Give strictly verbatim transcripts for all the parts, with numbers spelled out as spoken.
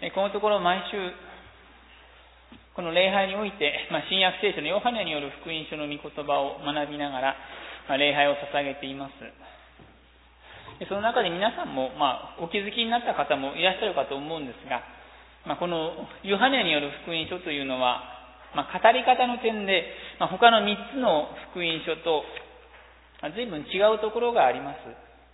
このところ毎週、この礼拝において、まあ、新約聖書のヨハネによる福音書の御言葉を学びながら、まあ、礼拝を捧げています。その中で皆さんも、まあ、お気づきになった方もいらっしゃるかと思うんですが、まあ、このヨハネによる福音書というのは、まあ、語り方の点で、まあ、他のみっつの福音書と、まあ、随分違うところがあります。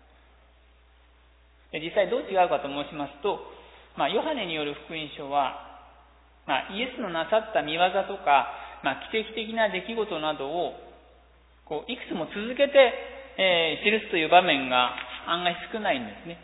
実際どう違うかと申しますと、まあ、ヨハネによる福音書は、まあ、イエスのなさった見業とか、まあ、奇跡的な出来事などをこういくつも続けて、えー、記すという場面が案外少ないんですね。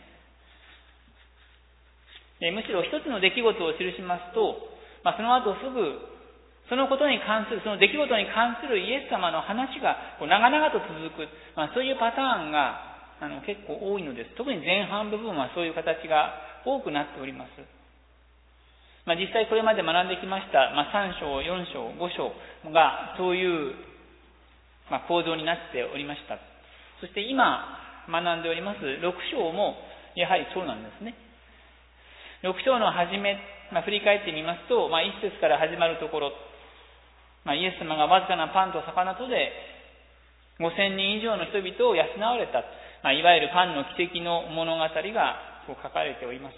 でむしろ一つの出来事を記しますと、まあ、その後すぐそのことに関する、その出来事に関するイエス様の話がこう長々と続く、まあ、そういうパターンがあの結構多いのです。特に前半部分はそういう形が多くなっております。まあ、実際これまで学んできました、まあ、さん章、よん章、ご章がそういう、まあ、構造になっておりました。そして今学んでおりますろく章もやはりそうなんですね。ろく章の初め、まあ、振り返ってみますと、まあ、いち節から始まるところ、まあ、イエス様がわずかなパンと魚とでごせんにん以上の人々を養われた、まあ、いわゆるパンの奇跡の物語がこう書かれております。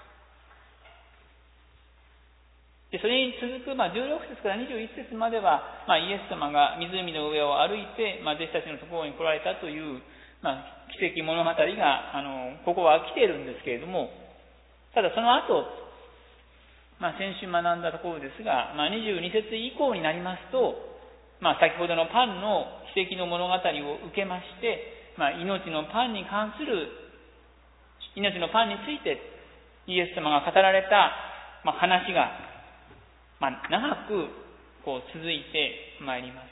でそれに続く、まあ、じゅうろく節からにじゅういち節までは、まあ、イエス様が湖の上を歩いて、まあ、弟子たちのところに来られたという、まあ、奇跡物語があのここは来ているんですけれども、ただその後、まあ、先週学んだところですが、まあ、にじゅうに節以降になりますと、まあ、先ほどのパンの奇跡の物語を受けまして、まあ、命のパンに関する、命のパンについてイエス様が語られた、まあ、話が、まあ、長くこう続いてまいります。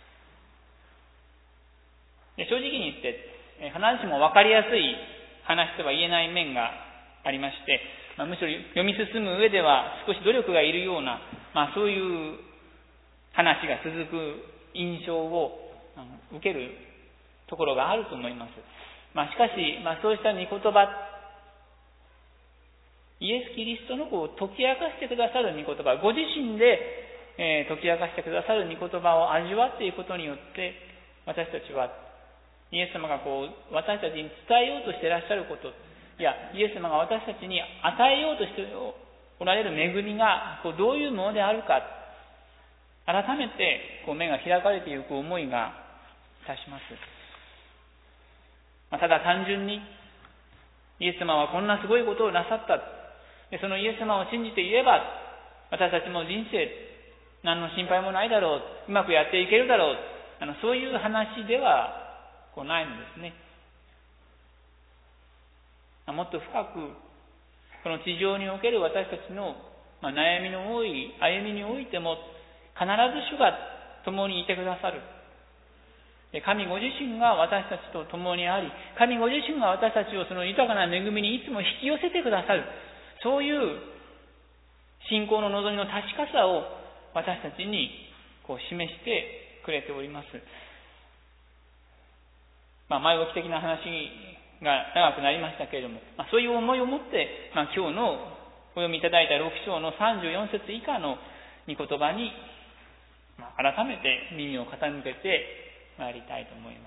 で正直に言って、必ずしも分かりやすい話とは言えない面がありまして、まあ、むしろ読み進む上では少し努力がいるような、まあ、そういう話が続く印象を受けるところがあると思います。まあ、しかし、まあ、そうした御言葉、イエス・キリストのこう解き明かしてくださる御言葉、ご自身で、えー、解き明かしてくださる御言葉を味わっていくことによって、私たちはイエス様がこう私たちに伝えようとしていらっしゃること、いや、イエス様が私たちに与えようとしておられる恵みがこうどういうものであるか、改めてこう目が開かれていく思いがいたします。まあ、ただ単純にイエス様はこんなすごいことをなさった、でそのイエス様を信じていれば私たちも人生何の心配もないだろう、うまくやっていけるだろう、あのそういう話ではこうないのですね。もっと深くこの地上における私たちの、まあ、悩みの多い歩みにおいても必ず主が共にいてくださる。神ご自身が私たちと共にあり、神ご自身が私たちをその豊かな恵みにいつも引き寄せてくださる。そういう信仰の望みの確かさを私たちにこう示してくれております。まあ、前置き的な話が長くなりましたけれども、まあ、そういう思いを持って、まあ、今日のお読みいただいたろく章のさんじゅうよん節以下の御言葉に、まあ、改めて耳を傾けてまいりたいと思います。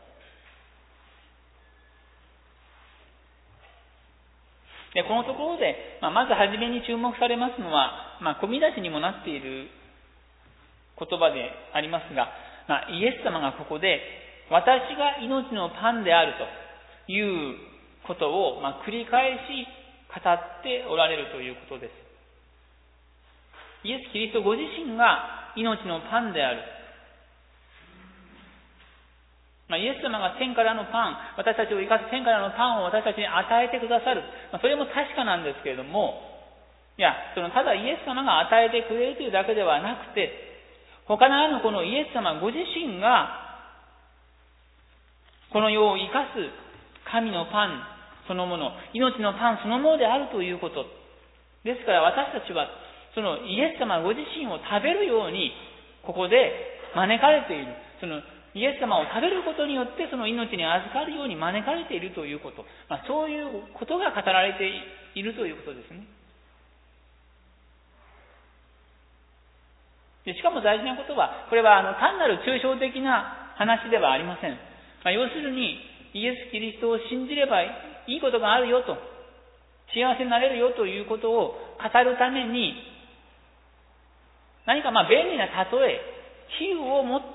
でこのところで、まあ、まずはじめに注目されますのは、まあ、込み出しにもなっている言葉でありますが、まあ、イエス様がここで私が命のパンであるということを、まあ、繰り返し語っておられるということです。イエス・キリストご自身が命のパンである。まあ、イエス様が天からのパン、私たちを生かす天からのパンを私たちに与えてくださる。まあ、それも確かなんですけれども、いや、そのただイエス様が与えてくれるというだけではなくて、他ならぬこのイエス様ご自身がこの世を生かす神のパンそのもの、命のパンそのものであるということ。ですから私たちはそのイエス様ご自身を食べるようにここで招かれている。そのイエス様を食べることによってその命に預かるように招かれているということ。まあ、そういうことが語られているということですね。 でしかも大事なことは、これはあの単なる抽象的な話ではありません。まあ、要するに、イエス・キリストを信じればいいことがあるよと、幸せになれるよということを語るために、何かまあ便利な例え、比喩を持って、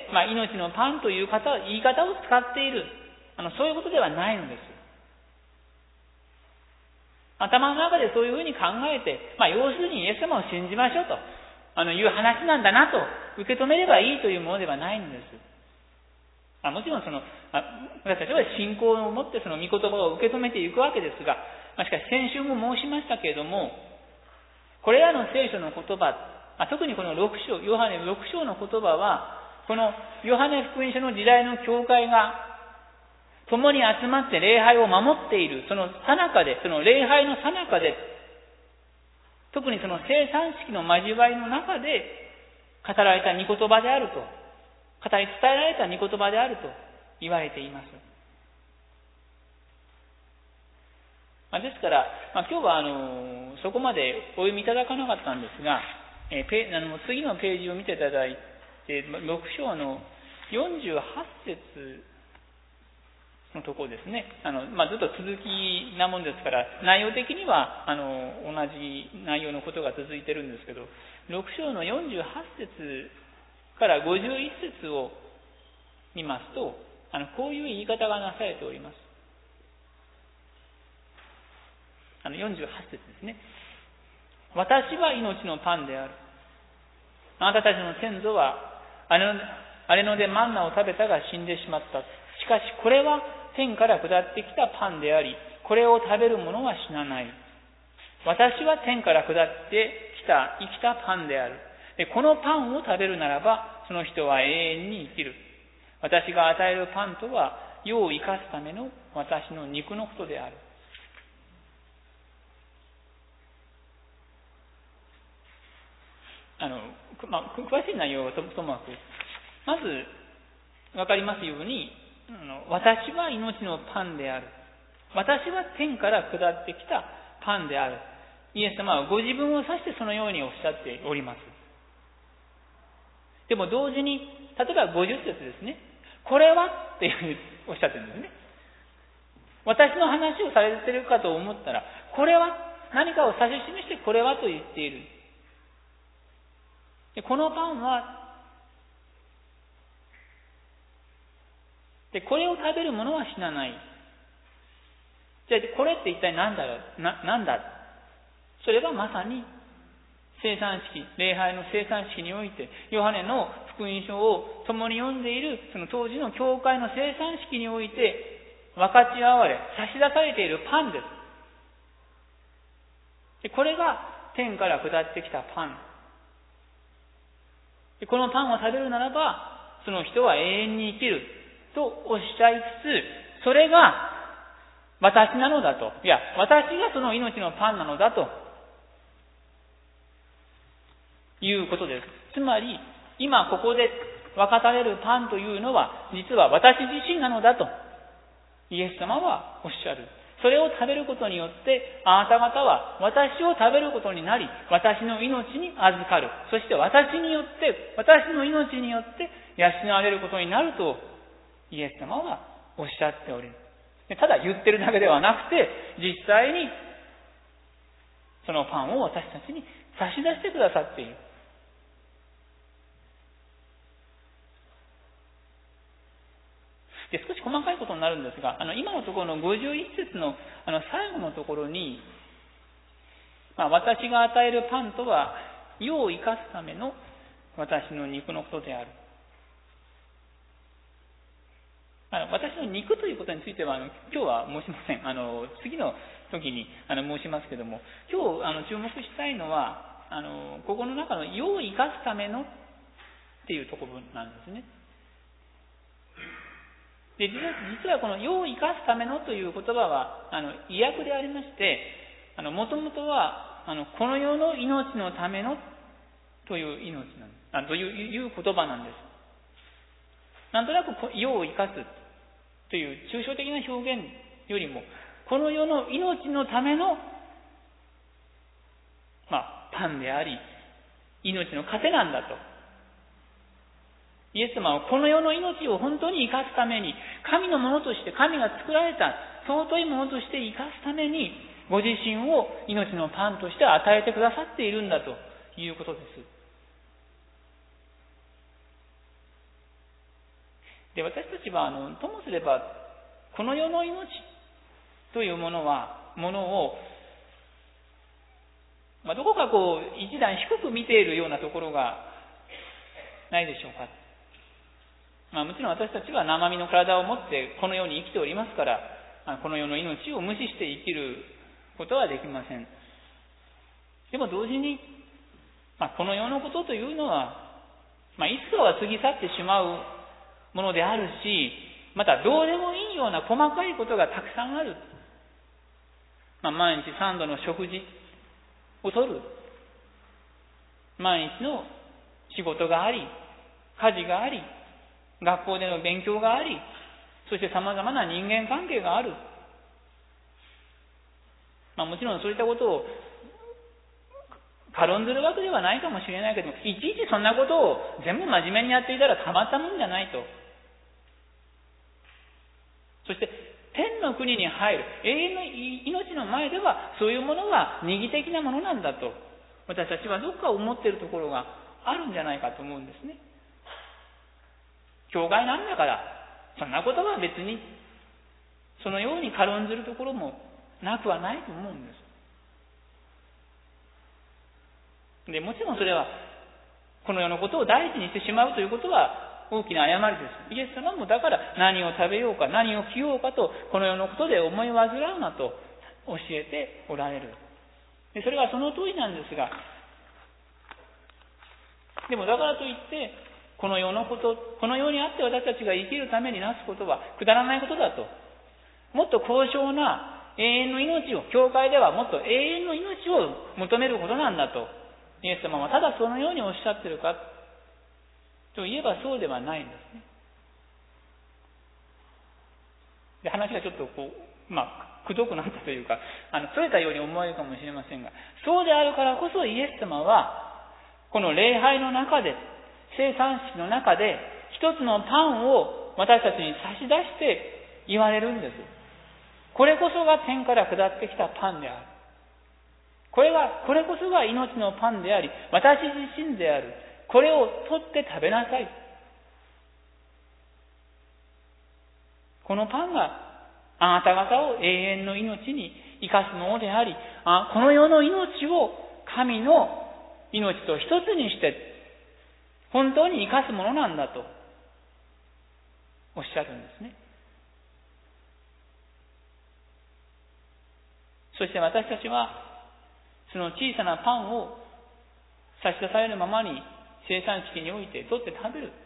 まあ、命のパンという方言い方を使っている。あの、そういうことではないのです。頭の中でそういうふうに考えて、まあ、要するにイエス様を信じましょうと、あの、いう話なんだなと受け止めればいいというものではないのです。あもちろんその、あ私たちは信仰を持ってその御言葉を受け止めていくわけですが、まあ、しかし先週も申しましたけれども、これらの聖書の言葉、特にこのろく章、ヨハネろく章の言葉は、このヨハネ福音書の時代の教会が共に集まって礼拝を守っている、その最中で、その礼拝の最中で、特にその生産式の交わりの中で語られた御言葉であると、語り伝えられた御言葉であると言われています。まあ、ですから、まあ、今日はあのそこまでお読みいただかなかったんですが、えー、ペあの次のページを見ていただいて、ろく章のよんじゅうはち節のところですね。あの、まあ、ずっと続きなもんですから、内容的にはあの同じ内容のことが続いてるんですけど、ろく章のよんじゅうはち節からごじゅういち節を見ますと、あのこういう言い方がなされております。あのよんじゅうはち節ですね。私は命のパンである。あなたたちの先祖はあれの、あれのでマンナを食べたが死んでしまった。しかしこれは天から下ってきたパンであり、これを食べる者は死なない。私は天から下ってきた生きたパンである。でこのパンを食べるならば、その人は永遠に生きる。私が与えるパンとは、世を生かすための私の肉のことである。あの、まあ、詳しい内容はともかく、まず、わかりますように、あの私は命のパンである。私は天から下ってきたパンである。イエス様はご自分を指してそのようにおっしゃっております。でも同時に、例えばごじゅう節ですね。これはっていうふうにおっしゃってるんですね。私の話をされているかと思ったら、これは何かを指し示してこれはと言っている。でこのパンは、でこれを食べる者は死なない。じゃあこれって一体何だろうな、なんだそれがまさに生産式、礼拝の生産式において、ヨハネの福音書を共に読んでいる、その当時の教会の生産式において、分かち合われ、差し出されているパンです。でこれが天から下ってきたパン。でこのパンを食べるならば、その人は永遠に生きるとおっしゃいつつ、それが私なのだと。いや、私がその命のパンなのだと。いうことです。つまり、今ここで分かたれるパンというのは、実は私自身なのだと、イエス様はおっしゃる。それを食べることによって、あなた方は私を食べることになり、私の命に預かる。そして私によって、私の命によって養われることになると、イエス様はおっしゃっております。ただ言ってるだけではなくて、実際にそのパンを私たちに差し出してくださっている。で少し細かいことになるんですが、あの今のところのごじゅういち節のあの最後のところに、まあ、私が与えるパンとは世を生かすための私の肉のことである。あの私の肉ということについてはあの今日は申しません。あの次の時にあの申しますけども、今日あの注目したいのはあのここの中の世を生かすためのっていうところなんですね。で実は、実はこの世を生かすためのという言葉はあの意訳でありまして、もともとはあのこの世の命のためのという命なんあといういう言葉なんです。なんとなく世を生かすという抽象的な表現よりも、この世の命のための、まあ、パンであり、 命の糧なんだと。イエス様はこの世の命を本当に生かすために、神のものとして、神が作られた尊いものとして生かすために、ご自身を命のパンとして与えてくださっているんだということです。で、私たちは、あの、ともすれば、この世の命というものは、ものを、まあ、どこかこう、一段低く見ているようなところがないでしょうか。まあ、もちろん私たちは生身の体を持ってこの世に生きておりますから、この世の命を無視して生きることはできません。でも同時に、まあ、この世のことというのは、まあ、いつかは過ぎ去ってしまうものであるし、またどうでもいいような細かいことがたくさんある。まあ、毎日三度の食事をとる。毎日の仕事があり、家事があり、学校での勉強があり、そして様々な人間関係がある。まあ、もちろんそういったことを軽んずるわけではないかもしれないけども、いちいちそんなことを全部真面目にやっていたらたまったもんじゃないと。そして天の国に入る永遠の命の前ではそういうものは二義的なものなんだと、私たちはどこか思っているところがあるんじゃないかと思うんですね。教会なんだからそんなことは別にそのように軽んずるところもなくはないと思うんです。で、もちろんそれはこの世のことを第一にしてしまうということは大きな誤りです。イエス様もだから何を食べようか何を着ようかとこの世のことで思い煩うなと教えておられる。で、それはその通りなんですが、でもだからといってこの世のこと、この世にあって私たちが生きるためになすことはくだらないことだと。もっと高尚な永遠の命を、教会ではもっと永遠の命を求めることなんだと。イエス様はただそのようにおっしゃってるかといえばそうではないんですね。で、話がちょっとこう、まあ、くどくなったというか、あの、それたように思えるかもしれませんが、そうであるからこそイエス様は、この礼拝の中で、聖餐式の中で、一つのパンを私たちに差し出して言われるんです。これこそが天から下ってきたパンである。これが、これこそが命のパンであり、私自身である。これを取って食べなさい。このパンがあなた方を永遠の命に生かすものであり、あこの世の命を神の命と一つにして本当に生かすものなんだとおっしゃるんですね。そして私たちはその小さなパンを差し出されるままに聖餐式において取って食べる。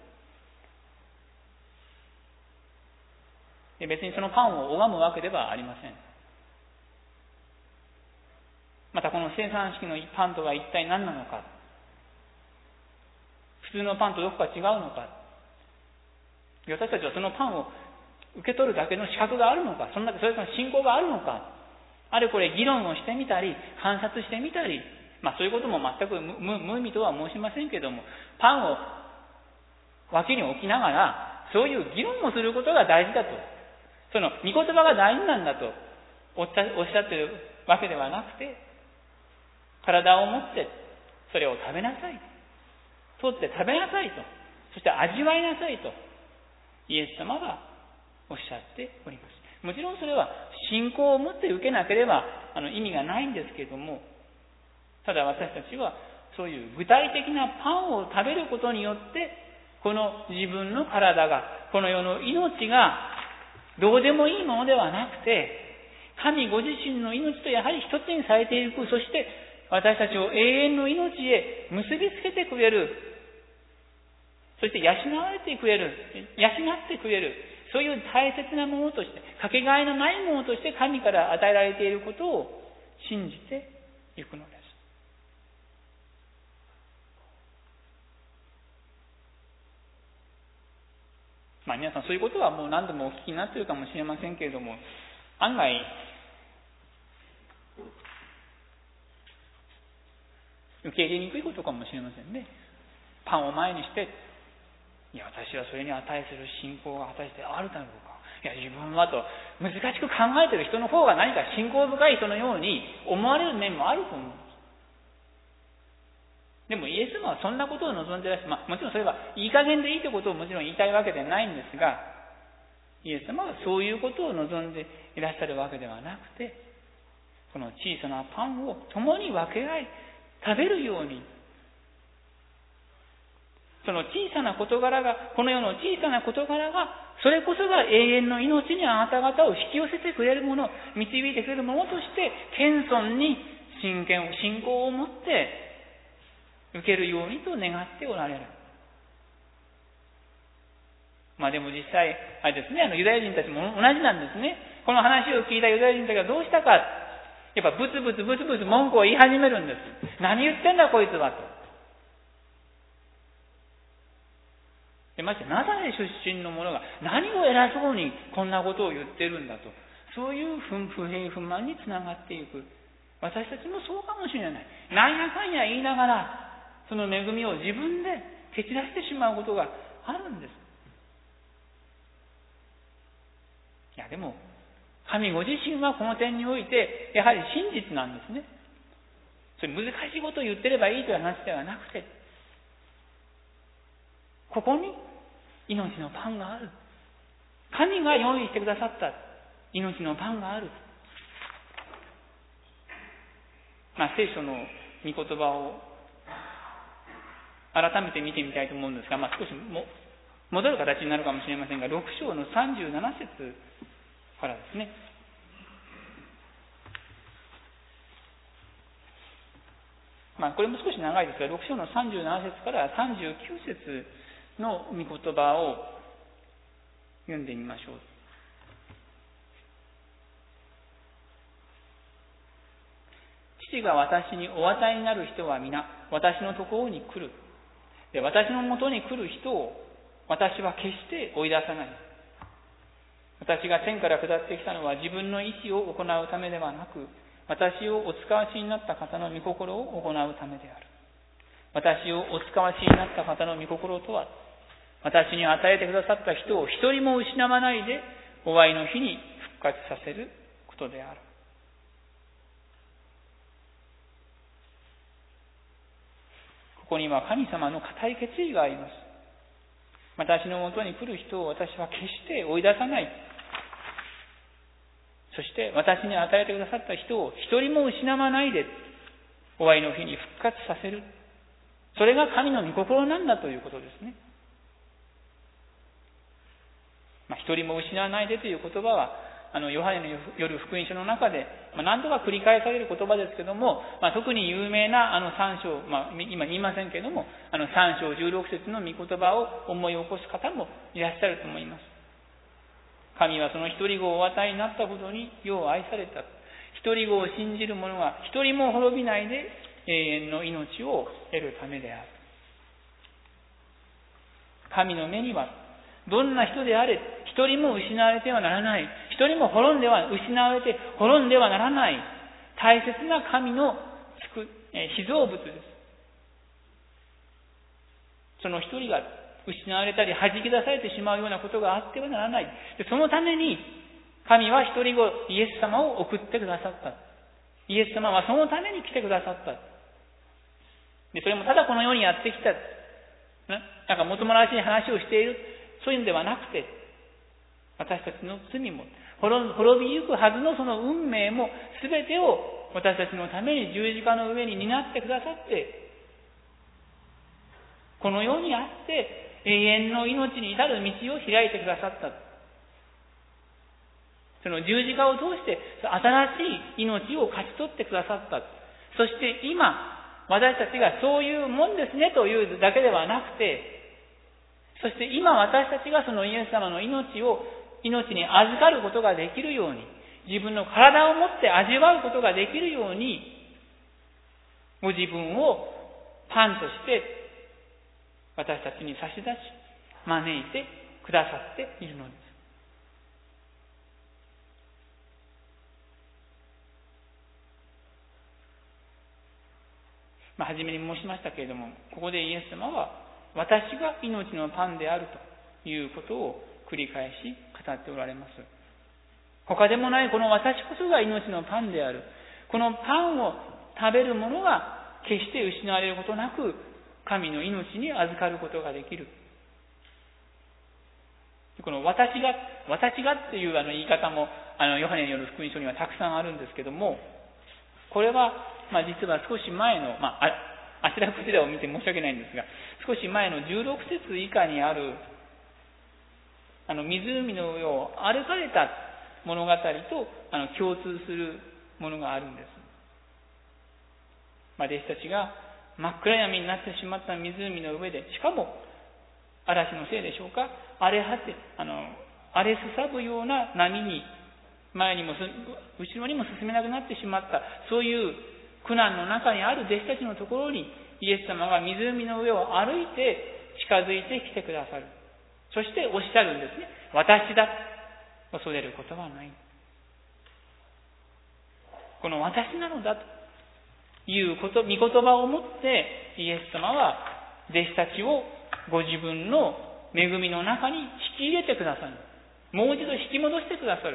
別にそのパンを拝むわけではありません。またこの聖餐式のパンとは一体何なのか、普通のパンとどこか違うのか、私たちはそのパンを受け取るだけの資格があるのか、その中でそれから信仰があるのか、あれこれ議論をしてみたり観察してみたり、まあそういうことも全く 無, 無意味とは申しませんけれども、パンを脇に置きながらそういう議論をすることが大事だと、その御言葉が大事なんだとおっしゃっているわけではなくて、体を持ってそれを食べなさい、取って食べなさいと、そして味わいなさいとイエス様がおっしゃっております。もちろんそれは信仰を持って受けなければあの意味がないんですけれども、ただ私たちはそういう具体的なパンを食べることによってこの自分の体が、この世の命がどうでもいいものではなくて、神ご自身の命とやはり一つにされていく、そして私たちを永遠の命へ結びつけてくれる、そして養われてくれる、養ってくれる、そういう大切なものとして、かけがえのないものとして神から与えられていることを信じていくのです。まあ皆さんそういうことはもう何度もお聞きになっているかもしれませんけれども、案外受け入れにくいことかもしれませんね。パンを前にして、いや、私はそれに値する信仰が果たしてあるだろうか。いや、自分はと難しく考えている人の方が何か信仰深い人のように思われる面もあると思うんです。でもイエス様はそんなことを望んでいらっしゃる。まあ、もちろんそれはいい加減でいいということをもちろん言いたいわけではないんですが、イエス様はそういうことを望んでいらっしゃるわけではなくて、この小さなパンを共に分け合い、食べるように、その小さな事柄が、この世の小さな事柄が、それこそが永遠の命にあなた方を引き寄せてくれるもの、導いてくれるものとして、謙遜に真剣を、信仰を持って受けるようにと願っておられる。まあでも実際、あれですね、あのユダヤ人たちも同じなんですね。この話を聞いたユダヤ人たちがどうしたか、やっぱブツブツブツブツ文句を言い始めるんです。何言ってんだこいつはと。でましてナザレ出身の者が何を偉そうにこんなことを言ってるんだと、そういう不平不満につながっていく。私たちもそうかもしれない。なんやかんや言いながらその恵みを自分で蹴散らしてしまうことがあるんです。いやでも神ご自身はこの点においてやはり真実なんですね。それ難しいことを言ってればいいという話ではなくて、ここに命のパンがある。神が用意してくださった命のパンがある。まあ、聖書の御言葉を改めて見てみたいと思うんですが、まあ、少しも戻る形になるかもしれませんが、ろく章のさんじゅうなな節からですね。まあ、これも少し長いですが、ろく章のさんじゅうなな節からさんじゅうきゅう節の御言葉を読んでみましょう。父が私にお与えになる人は皆私のところに来る。で、私のもとに来る人を私は決して追い出さない。私が天から下ってきたのは自分の意思を行うためではなく、私をお使わしになった方の御心を行うためである。私をお使わしになった方の御心とは、私に与えてくださった人を一人も失わないで終わりの日に復活させることである。ここには神様の固い決意があります。私のもとに来る人を私は決して追い出さない。そして私に与えてくださった人を一人も失わないで終わりの日に復活させる。それが神の御心なんだということですね。まあ、一人も失わないでという言葉は、あのヨハネの夜福音書の中で、まあ、何度か繰り返される言葉ですけども、まあ、特に有名なあの三章、まあ、今言いませんけども、あの三章十六節の御言葉を思い起こす方もいらっしゃると思います。神はその一人子をお与えになったほどによう愛された。一人子を信じる者が一人も滅びないで永遠の命を得るためである。神の目にはどんな人であれ一人も失われてはならない、一人も滅んでは失われて滅んではならない大切な神の被造物です。その一人が失われたり弾き出されてしまうようなことがあってはならない。でそのために神は一人子イエス様を送ってくださった。イエス様はそのために来てくださった。でそれもただこの世にやってきた、なんかもともらしい話をしている、そういうんではなくて、私たちの罪も滅びゆくはずのその運命も全てを私たちのために十字架の上に担ってくださって、この世にあって永遠の命に至る道を開いてくださった。その十字架を通して新しい命を勝ち取ってくださった。そして今私たちがそういうもんですねというだけではなくて、そして今私たちがそのイエス様の命を命に預かることができるように、自分の体を持って味わうことができるように、ご自分をパンとして私たちに差し出し招いてくださっているのです。 まあ、初めに申しましたけれども、ここでイエス様は私が命のパンであるということを繰り返し語っておられます。他でもないこの私こそが命のパンである。このパンを食べる者が決して失われることなく神の命に預かることができる。この私が、私がっていうあの言い方もあのヨハネによる福音書にはたくさんあるんですけども、これは、まあ、実は少し前の、まあ、あちらこちらを見て申し訳ないんですが、少し前のじゅうろく節以下にあるあの湖の上を歩かれた物語とあの共通するものがあるんです。まあ、弟子たちが真っ暗闇になってしまった湖の上で、しかも嵐のせいでしょうか、荒れ果て、あの、荒れすさぶような波に前にも後ろにも進めなくなってしまった、そういう苦難の中にある弟子たちのところにイエス様が湖の上を歩いて近づいてきてくださる。そしておっしゃるんですね。私だ。恐れることはない。この私なのだということ、御言葉をもってイエス様は弟子たちをご自分の恵みの中に引き入れてくださる。もう一度引き戻してくださる。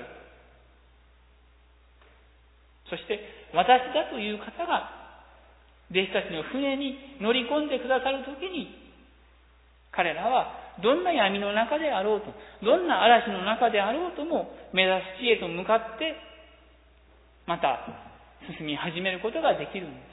そして私だという方が弟子たちの船に乗り込んでくださるときに、彼らはどんな闇の中であろうと、どんな嵐の中であろうとも目指す地へと向かってまた進み始めることができるんです。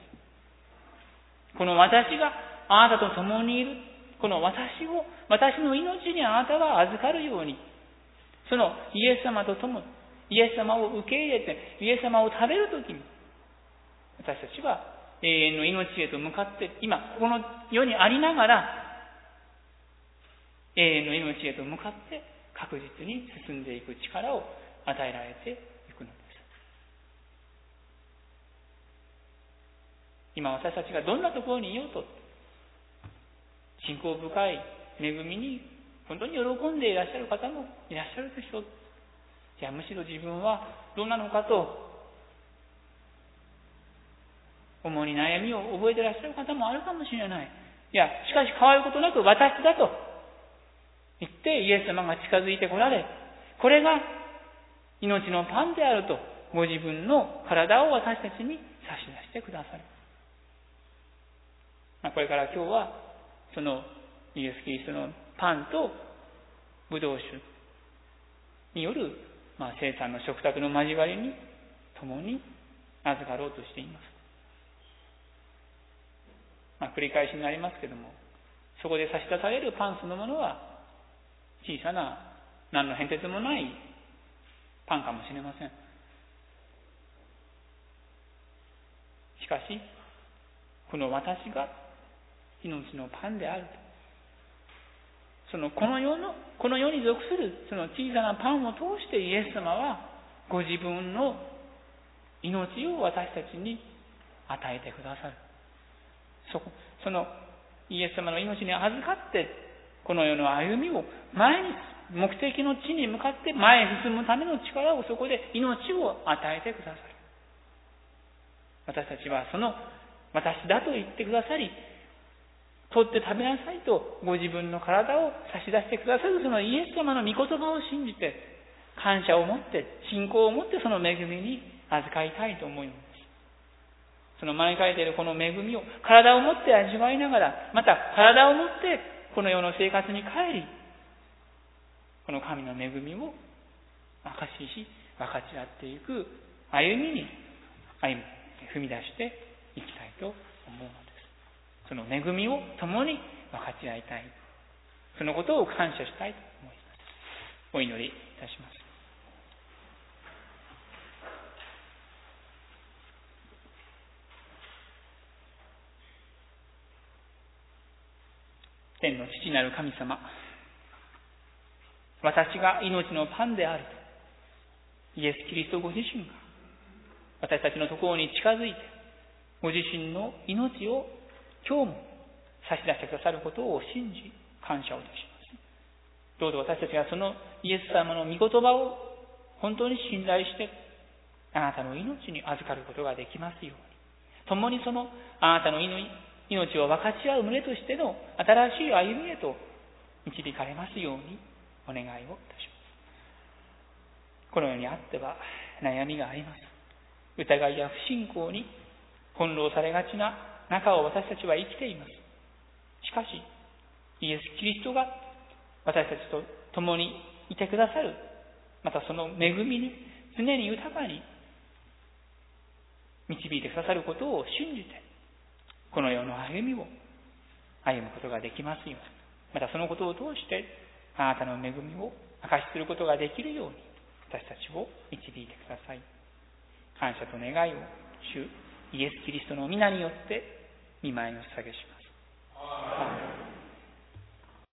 この私があなたと共にいる、この私を、私の命にあなたは預かるように、そのイエス様と共に、イエス様を受け入れて、イエス様を食べるときに、私たちは永遠の命へと向かって、今、この世にありながら、永遠の命へと向かって確実に進んでいく力を与えられていくのです。今私たちがどんなところにいようと、信仰深い恵みに本当に喜んでいらっしゃる方もいらっしゃるでしょう。じゃあむしろ自分はどうなのかと重に悩みを覚えていらっしゃる方もあるかもしれない。いや、しかし変わることなく私だと言ってイエス様が近づいてこられ、これが命のパンであるとご自分の体を私たちに差し出してくださる。まあ、これから今日はそのイエス・キリストのパンとブドウ酒による、まあ、聖餐の食卓の交わりに共に預かろうとしています。まあ、繰り返しになりますけども、そこで差し出されるパンそのものは小さな何の変哲もないパンかもしれません。しかしこの私が命のパンであると、そのこの世のこの世に属するその小さなパンを通してイエス様はご自分の命を私たちに与えてくださる。そそのイエス様の命に預かってこの世の歩みを前に目的の地に向かって前へ進むための力をそこで命を与えてくださる。私たちはその私だと言ってくださり、取って食べなさいとご自分の体を差し出してくださるそのイエス様の御言葉を信じて、感謝を持って信仰を持ってその恵みに預かりたいと思います。その前に書いているこの恵みを体を持って味わいながら、また体を持ってこの世の生活に帰り、この神の恵みを証しし分かち合っていく歩みに歩み踏み出していきたいと思うのです。その恵みを共に分かち合いたい、そのことを感謝したいと思います。お祈りいたします。天の父なる神様、私が命のパンであるとイエス・キリストご自身が私たちのところに近づいてご自身の命を今日も差し出してくださることを信じ感謝をいたします。どうぞ私たちがそのイエス様の御言葉を本当に信頼してあなたの命に預かることができますように、 共にそのあなたの命を分かち合う群れとしての新しい歩みへと導かれますようにお願いをいたします。このようにあっては悩みがあります。疑いや不信仰に翻弄されがちな中を私たちは生きています。しかしイエス・キリストが私たちと共にいてくださる、またその恵みに常に豊かに導いてくださることを信じて、この世の歩みを歩むことができますように、またそのことを通してあなたの恵みを証しすることができるように私たちを導いてください。感謝と願いを主イエス・キリストの皆によって御前にお捧げします。